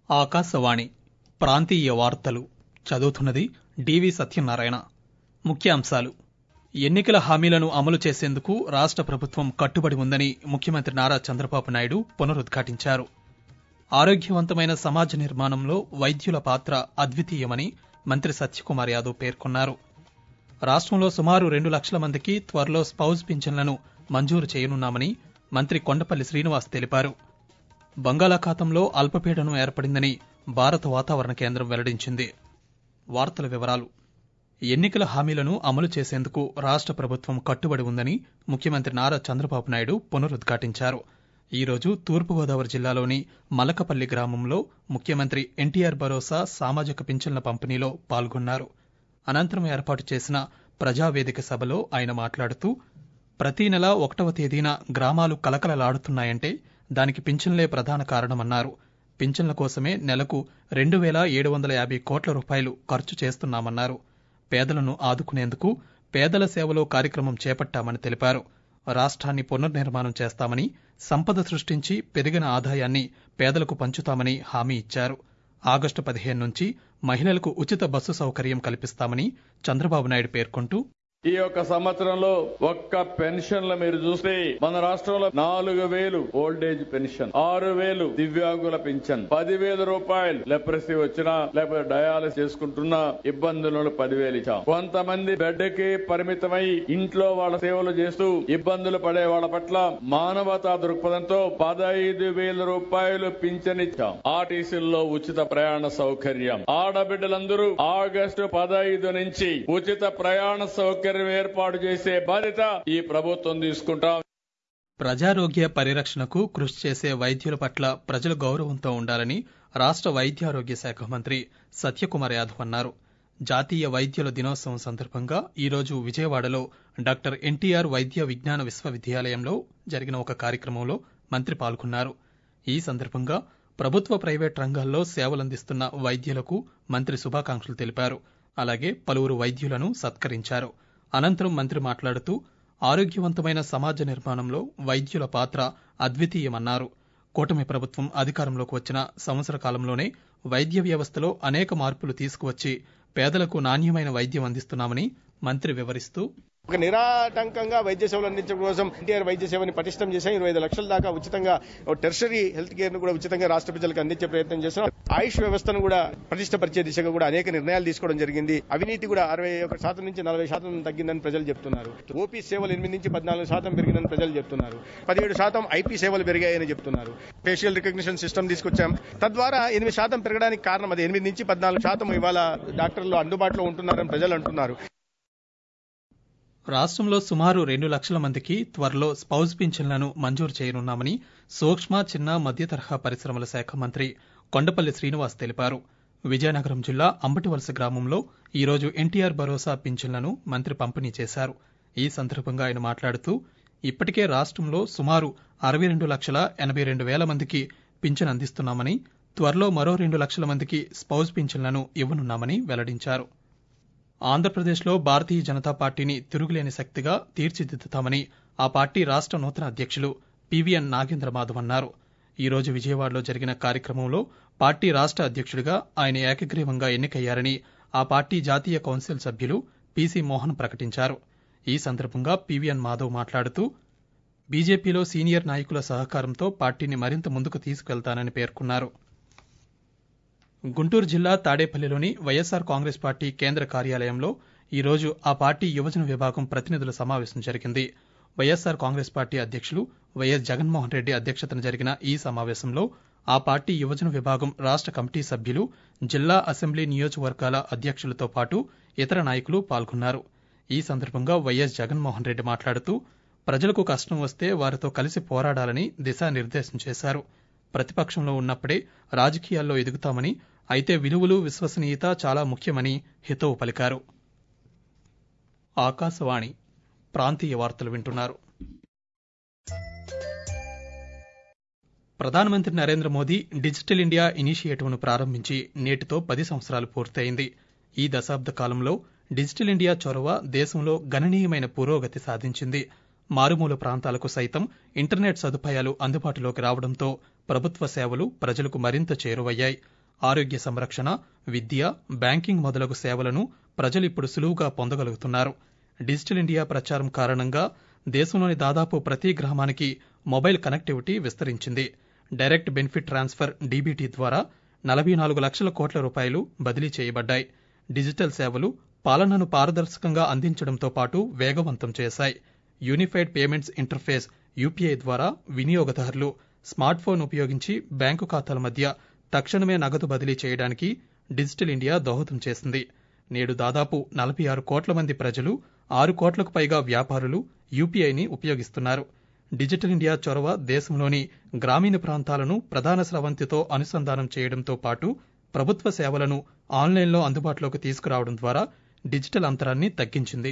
ఆకాశవాణి ప్రాంతీయ వార్తలు చదువుతున్నది డివి సత్యనారాయణ. ముఖ్యాంశాలు: ఎన్నికల హామీలను అమలు చేసేందుకు రాష్ట్ర ప్రభుత్వం కట్టుబడి ఉందని ముఖ్యమంత్రి నారా చంద్రబాబు నాయుడు పునరుద్ఘాటించారు. ఆరోగ్యవంతమైన సమాజ నిర్మాణంలో వైద్యుల పాత్ర అద్వితీయమని మంత్రి సత్యకుమార్ యాదవ్ పేర్కొన్నారు. రాష్ట్రంలో సుమారు 2 లక్షల మందికి త్వరలో స్పౌజ్ పింఛన్లను మంజూరు చేయనున్నామని మంత్రి కొండపల్లి శ్రీనివాస్ తెలిపారు. బంగాళాఖాతంలో అల్పపీడనం ఏర్పడిందని భారత వాతావరణ కేంద్రం వెల్లడించింది. వార్తల వివరాలు: ఎన్నికల హామీలను అమలు చేసేందుకు రాష్ట్ర ప్రభుత్వం కట్టుబడి ఉందని ముఖ్యమంత్రి నారా చంద్రబాబు నాయుడు పునరుద్ఘాటించారు. ఈ రోజు తూర్పుగోదావరి జిల్లాలోని మలకపల్లి గ్రామంలో ముఖ్యమంత్రి ఎన్టీఆర్ భరోసా సామాజిక పింఛన్ల పంపిణీలో పాల్గొన్నారు. అనంతరం ఏర్పాటు చేసిన ప్రజావేదిక సభలో ఆయన మాట్లాడుతూ, ప్రతి నెల 1వ తేదీన గ్రామాలు కలకలలాడుతున్నాయంటే దానికి పింఛన్లే ప్రధాన కారణమన్నారు. పింఛన్ల కోసమే నెలకు 2,750 కోట్ల రూపాయలు ఖర్చు చేస్తున్నామన్నారు. పేదలను ఆదుకునేందుకు పేదల సేవలో కార్యక్రమం చేపట్టామని తెలిపారు. రాష్ట్రాన్ని పునర్నిర్మాణం చేస్తామని, సంపద సృష్టించి పెరిగిన ఆదాయాన్ని పేదలకు పంచుతామని హామీ ఇచ్చారు. ఆగస్టు 15 నుంచి మహిళలకు ఉచిత బస్సు సౌకర్యం కల్పిస్తామని చంద్రబాబు నాయుడు పేర్కొంటూ, ఈ యొక్క సంవత్సరంలో ఒక్క పెన్షన్లు మీరు చూస్తే మన రాష్ట్రంలో 4,000 ఓల్డేజ్ పెన్షన్, 6,000 దివ్యాంగుల పెన్షన్, 10,000 రూపాయలు లెప్రసీ వచ్చినా లేకపోతే డయాలసిస్ చేసుకుంటున్నా ఇబ్బందులను 10,000 ఇచ్చాం. కొంతమంది బెడ్కి పరిమితమై ఇంట్లో వాళ్ళ సేవలు చేస్తూ ఇబ్బందులు పడే వాళ్ళ పట్ల మానవతా దృక్పథంతో 15,000 రూపాయలు పింఛన్ ఇచ్చాం. ఆర్టీసీల్లో ఉచిత ప్రయాణ సౌకర్యం, ఆడబిడ్డలందరూ ఆగస్టు 15 నుంచి ఉచిత ప్రయాణ సౌకర్యం ఏర్పాటు చేసే బాధ్యత ఈ ప్రభుత్వం తీసుకుంటాం. ప్రజారోగ్య పరిరక్షణకు కృషి చేసే వైద్యుల పట్ల ప్రజలు గౌరవంతో ఉండాలని రాష్ట్ర వైద్యారోగ్య శాఖ మంత్రి సత్యకుమార్ యాదవ్ అన్నారు. జాతీయ వైద్యుల దినోత్సవం సందర్భంగా ఈరోజు విజయవాడలో డాక్టర్ ఎన్టీఆర్ వైద్య విజ్ఞాన విశ్వవిద్యాలయంలో జరిగిన ఒక కార్యక్రమంలో మంత్రి పాల్గొన్నారు. ఈ సందర్భంగా ప్రభుత్వ ప్రైవేట్ రంగాల్లో సేవలందిస్తున్న వైద్యులకు మంత్రి శుభాకాంక్షలు తెలిపారు. అలాగే పలువురు వైద్యులను సత్కరించారు. అనంతరం మంత్రి మాట్లాడుతూ, ఆరోగ్యవంతమైన సమాజ నిర్మాణంలో వైద్యుల పాత్ర అద్వితీయమన్నారు. కూటమి ప్రభుత్వం అధికారంలోకి వచ్చిన సంవత్సర కాలంలోనే వైద్య వ్యవస్థలో అనేక మార్పులు తీసుకువచ్చి పేదలకు నాణ్యమైన వైద్యం అందిస్తున్నామని మంత్రి వివరిస్తూ, ఒక నిరాటంకంగా వైద్య సేవలు అందించడం కోసం ఎన్టీఆర్ వైద్య సేవని పటిష్టం చేశాం. 25 లక్షల దాకా ఉచితంగా టెర్షరీ హెల్త్ కేర్ ను కూడా ఉచితంగా రాష్ట్ర ప్రజలకు అందించే ప్రయత్నం చేస్తున్నాం. ఆయుష్ వ్యవస్థను కూడా పటిష్టపరిచే దిశగా కూడా అనేక నిర్ణయాలు తీసుకోవడం జరిగింది. అవినీతి కూడా 61% నుంచి 40% తగ్గిందని ప్రజలు చెప్తున్నారు. ఓపీ సేవలు 8 నుంచి 14% పెరిగిందని ప్రజలు చెప్తున్నారు. 17% ఐపీ సేవలు పెరిగాయని చెప్తున్నారు. ఫేషియల్ రికగ్నిషన్ సిస్టమ్ తీసుకొచ్చాం. తద్వారా 8% పెరగడానికి కారణం అది. 8 నుంచి 14% ఇవాళ డాక్టర్లు అందుబాటులో ఉంటున్నారని ప్రజలు అంటున్నారు. రాష్ట్రంలో సుమారు 2 లక్షల మందికి త్వరలో స్పౌజ్ పింఛన్లను మంజూరు చేయనున్నామని సూక్ష్మ, చిన్న, మధ్య తరహా పరిశ్రమల శాఖ మంత్రి కొండపల్లి శ్రీనివాస్ తెలిపారు. విజయనగరం జిల్లా అంబటివలస గ్రామంలో ఈరోజు ఎన్టీఆర్ భరోసా పింఛన్లను మంత్రి పంపిణీ చేశారు. ఈ సందర్భంగా ఆయన మాట్లాడుతూ, ఇప్పటికే రాష్ట్రంలో సుమారు 62,82,000 మందికి పింఛన్ అందిస్తున్నామని, త్వరలో మరో 2 లక్షల మందికి స్పౌజ్ పింఛన్లను ఇవ్వనున్నామని వెల్లడించారు. ఆంధ్రప్రదేశ్లో భారతీయ జనతా పార్టీని తిరుగులేని శక్తిగా తీర్చిదిద్దుతామని ఆ పార్టీ రాష్ట్ర నూతన అధ్యక్షులు పివిఎన్ నాగేంద్ర మాధవ్ అన్నారు. ఈ రోజు విజయవాడలో జరిగిన కార్యక్రమంలో పార్టీ రాష్ట్ర అధ్యక్షుడిగా ఆయన ఏకగ్రీవంగా ఎన్నికయ్యారని ఆ పార్టీ జాతీయ కౌన్సిల్ సభ్యులు పిసి మోహన్ ప్రకటించారు. ఈ సందర్భంగా పివిఎన్ మాధవ్ మాట్లాడుతూ, బీజేపీలో సీనియర్ నాయకుల సహకారంతో పార్టీని మరింత ముందుకు తీసుకువెళ్తానని పేర్కొన్నారు. గుంటూరు జిల్లా తాడేపల్లిలోని వైఎస్సార్ కాంగ్రెస్ పార్టీ కేంద్ర కార్యాలయంలో ఈరోజు ఆ పార్టీ యువజన విభాగం ప్రతినిధుల సమావేశం జరిగింది. వైఎస్సార్ కాంగ్రెస్ పార్టీ అధ్యక్షులు వైఎస్ జగన్మోహన్ రెడ్డి అధ్యక్షతన జరిగిన ఈ సమావేశంలో ఆ పార్టీ యువజన విభాగం రాష్ట్ర కమిటీ సభ్యులు, జిల్లా అసెంబ్లీ నియోజకవర్గాల అధ్యక్షులతో పాటు ఇతర నాయకులు పాల్గొన్నారు. ఈ సందర్భంగా వైఎస్ జగన్మోహన్ రెడ్డి మాట్లాడుతూ, ప్రజలకు కష్టం వస్తే వారితో కలిసి పోరాడాలని దిశానిర్దేశం చేశారు. ప్రతిపక్షంలో ఉన్నప్పుడే రాజకీయాల్లో ఎదుగుతామని, అయితే విలువలు, విశ్వసనీయత చాలా ముఖ్యమని హితవు పలికారు. ఆకాశవాణి ప్రాంతీయ వార్తలు వింటున్నారు. ప్రధానమంత్రి నరేంద్ర మోదీ డిజిటల్ ఇండియా ఇనిషియేటివ్ను ప్రారంభించి నేటితో 10 సంవత్సరాలు పూర్తయింది. ఈ దశాబ్ద కాలంలో డిజిటల్ ఇండియా చొరవ దేశంలో గణనీయమైన పురోగతి సాధించింది. మారుమూల ప్రాంతాలకు సైతం ఇంటర్నెట్ సదుపాయాలు అందుబాటులోకి రావడంతో ప్రభుత్వ సేవలు ప్రజలకు మరింత చేరువయ్యాయి. ఆరోగ్య సంరక్షణ, విద్య, బ్యాంకింగ్ మొదలగు సేవలను ప్రజలిప్పుడు సులువుగా పొందగలుగుతున్నారు. డిజిటల్ ఇండియా ప్రచారం కారణంగా దేశంలోని దాదాపు ప్రతి గ్రామానికి మొబైల్ కనెక్టివిటీ విస్తరించింది. డైరెక్ట్ బెనిఫిట్ ట్రాన్స్ఫర్ డీబీటీ ద్వారా 44 లక్షల కోట్ల రూపాయలు బదిలీ చేయబడ్డాయి. డిజిటల్ సేవలు పాలనను పారదర్శకంగా అందించడంతో పాటు వేగవంతం చేశాయి. యూనిఫైడ్ పేమెంట్స్ ఇంటర్ఫేస్ యూపీఐ ద్వారా వినియోగదారులు స్మార్ట్ ఫోన్ ఉపయోగించి బ్యాంకు ఖాతాల మధ్య తక్షణమే నగదు బదిలీ చేయడానికి డిజిటల్ ఇండియా దోహదం చేసింది. నేడు దాదాపు 46 కోట్ల మంది ప్రజలు, 6 కోట్లకు పైగా వ్యాపారులు యూపీఐని ఉపయోగిస్తున్నారు. డిజిటల్ ఇండియా చొరవ దేశంలోని గ్రామీణ ప్రాంతాలను ప్రధాన స్రవంతితో అనుసంధానం చేయడంతో పాటు ప్రభుత్వ సేవలను ఆన్లైన్లో అందుబాటులోకి తీసుకురావడం ద్వారా డిజిటల్ అంతరాన్ని తగ్గించింది.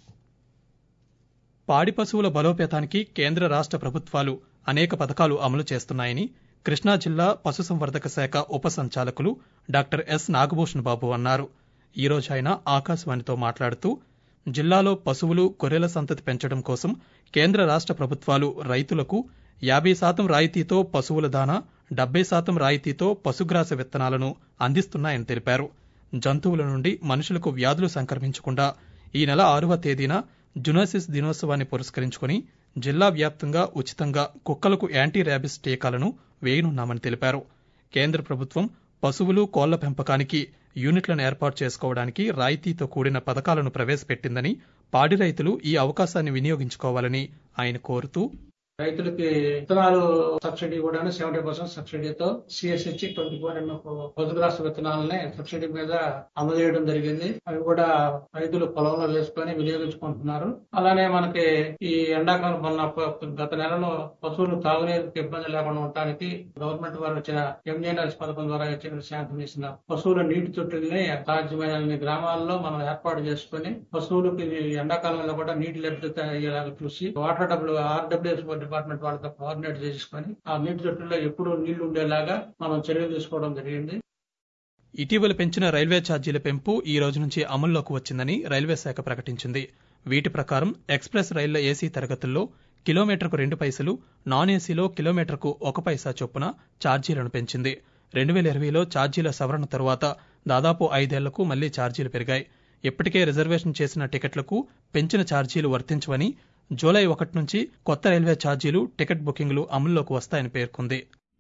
పాడి పశువుల బలోపేతానికి కేంద్ర రాష్ట్ర ప్రభుత్వాలు అనేక పథకాలు అమలు చేస్తున్నాయని కృష్ణా జిల్లా పశుసంవర్ధక శాఖ ఉప సంచాలకులు డాక్టర్ ఎస్ నాగభూషణ్ బాబు అన్నారు. ఈ రోజు ఆయన ఆకాశవాణితో మాట్లాడుతూ జిల్లాలో పశువులు, గొర్రెల సంతతి పెంచడం కోసం కేంద్ర రాష్ట్ర ప్రభుత్వాలు రైతులకు 50% రాయితీతో పశువుల దానా, 70% రాయితీతో పశుగ్రాస విత్తనాలను అందిస్తున్నాయని తెలిపారు. జంతువుల నుండి మనుషులకు వ్యాధులు సంక్రమించకుండా ఈ నెల 6వ తేదీన జునోసిస్ దినోత్సవాన్ని పురస్కరించుకుని జిల్లా వ్యాప్తంగా ఉచితంగా కుక్కలకు యాంటీ ర్యాబిస్ టీకాలను వేయనున్నామని తెలిపారు. కేంద్ర ప్రభుత్వం పశువులు, కోళ్ల పెంపకానికి యూనిట్లను ఏర్పాటు చేసుకోవడానికి రాయితీతో కూడిన పథకాలను ప్రవేశపెట్టిందని, పాడి రైతులు ఈ అవకాశాన్ని వినియోగించుకోవాలని ఆయన కోరుతూ, రైతులకి విత్తనాలు సబ్సిడీ కూడా 70% సబ్సిడీతో సిఎస్హెచ్ 24 పశుగ్రాస విత్తనాలని సబ్సిడీ మీద అందజేయడం జరిగింది. అవి కూడా రైతులు పొలంలో వేసుకొని వినియోగించుకుంటున్నారు. అలానే మనకి ఈ ఎండాకాలం మొన్న గత నెలలో పశువులు తాగునీరుకి ఇబ్బంది లేకుండా ఉండటానికి గవర్నమెంట్ వారు వచ్చిన ఎంజీఎన్ఆర్ఎస్ పథకం ద్వారా శాంక్షన్ చేసిన పశువుల నీటి తొట్టుల్ని సాధ్యమైన గ్రామాల్లో మనం ఏర్పాటు చేసుకుని పశువులకి ఎండాకాలంలో కూడా నీటి లభ్యత అయ్యేలాగా చూసి వాటర్ ఆర్డబ్ల్యూఎస్ డిపార్ట్మెంట్ వాళ్ళతో కోఆర్డినేట్ చేసుకుని ఆ నీటి తొట్టుల్లో ఎప్పుడూ నీళ్లు ఉండేలాగా మనం చర్యలు తీసుకోవడం జరిగింది. ఇటీవల పెంచిన రైల్వే ఛార్జీల పెంపు ఈ రోజు నుంచి అమల్లోకి వచ్చిందని రైల్వే శాఖ ప్రకటించింది. వీటి ప్రకారం ఎక్స్ప్రెస్ రైళ్ల ఏసీ తరగతుల్లో కిలోమీటర్కు 2 పైసలు, నాన్ ఏసీలో కిలోమీటర్కు 1 పైసా చొప్పున ఛార్జీలను పెంచింది. 2020లో ఛార్జీల సవరణ తరువాత దాదాపు 5 ఏళ్లకు మళ్లీ ఛార్జీలు పెరిగాయి. ఇప్పటికే రిజర్వేషన్ చేసిన టికెట్లకు పెంచిన ఛార్జీలు వర్తించవని, జూలై 1 నుంచి కొత్త రైల్వే ఛార్జీలు, టికెట్ బుకింగ్లు అమల్లోకి వస్తాయని పేర్కొంది.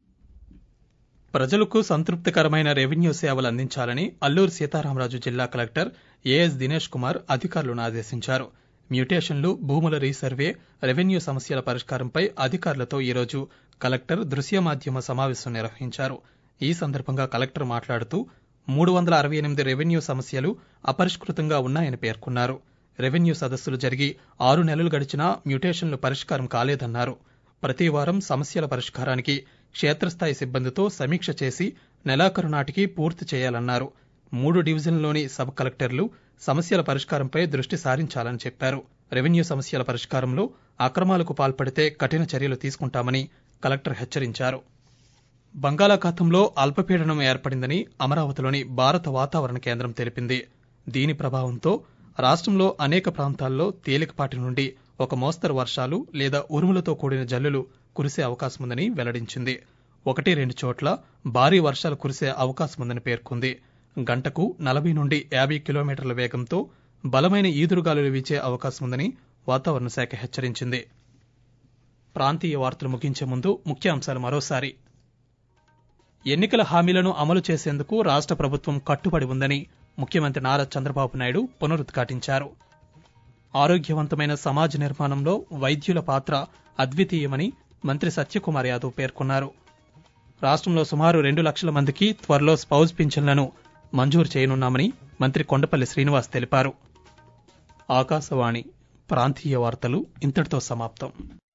ప్రజలకు సంతృప్తికరమైన రెవెన్యూ సేవలు అందించాలని అల్లూరు సీతారామరాజు జిల్లా కలెక్టర్ ఏఎస్ దినేష్ కుమార్ అధికారులను ఆదేశించారు. మ్యూటేషన్లు, భూముల రీసర్వే, రెవెన్యూ సమస్యల పరిష్కారంపై అధికారులతో ఈరోజు కలెక్టర్ దృశ్య మాధ్యమ సమావేశం నిర్వహించారు. ఈ సందర్భంగా కలెక్టర్ మాట్లాడుతూ 368 రెవెన్యూ సమస్యలు అపరిష్కృతంగా ఉన్నాయని పేర్కొన్నారు. రెవెన్యూ సదస్సులు జరిగి 6 నెలలు గడిచినా మ్యూటేషన్లు పరిష్కారం కాలేదన్నారు. ప్రతి వారం సమస్యల పరిష్కారానికి క్షేత్రస్థాయి సిబ్బందితో సమీక్ష చేసి నెలాఖరు నాటికి పూర్తి చేయాలన్నారు. 3 డివిజన్లలోని సబ్ కలెక్టర్లు సమస్యల పరిష్కారంపై దృష్టి సారించాలని చెప్పారు. రెవెన్యూ సమస్యల పరిష్కారంలో అక్రమాలకు పాల్పడితే కఠిన చర్యలు తీసుకుంటామని కలెక్టర్ హెచ్చరించారు. బంగాళాఖాతంలో అల్పపీడనం ఏర్పడిందని అమరావతిలోని భారత వాతావరణ కేంద్రం తెలిపింది. దీని ప్రభావంతో రాష్ట్రంలో అనేక ప్రాంతాల్లో తేలికపాటి నుండి ఒక మోస్తరు వర్షాలు లేదా ఉరుములతో కూడిన జల్లులు కురిసే అవకాశముందని వెల్లడించింది. 1-2 చోట్ల భారీ వర్షాలు కురిసే అవకాశముందని పేర్కొంది. గంటకు 40 నుండి 50 కిలోమీటర్ల వేగంతో బలమైన ఈదురుగాలులు వీచే అవకాశముందని వాతావరణ శాఖ హెచ్చరించింది. ప్రాంతీయ వార్తలు ముగించే ముందు ముఖ్యాంశాలు మరోసారి. ఎన్నికల హామీలను అమలు చేసేందుకు రాష్ట్ర ప్రభుత్వం కట్టుబడి ఉందని ముఖ్యమంత్రి నారా చంద్రబాబు నాయుడు పునరుద్ఘాటించారు. ఆరోగ్యవంతమైన సమాజ నిర్మాణంలో వైద్యుల పాత్ర అద్వితీయమని మంత్రి సత్యకుమార్ యాదవ్ పేర్కొన్నారు. రాష్ట్రంలో సుమారు 2 లక్షల మందికి త్వరలో స్పౌజ్ పింఛన్లను మంజూరు చేయనున్నామని మంత్రి కొండపల్లి శ్రీనివాస్ తెలిపారు. ఆకాశవాణి ప్రాంతీయ వార్తలు ఇంతటితో సమాప్తం.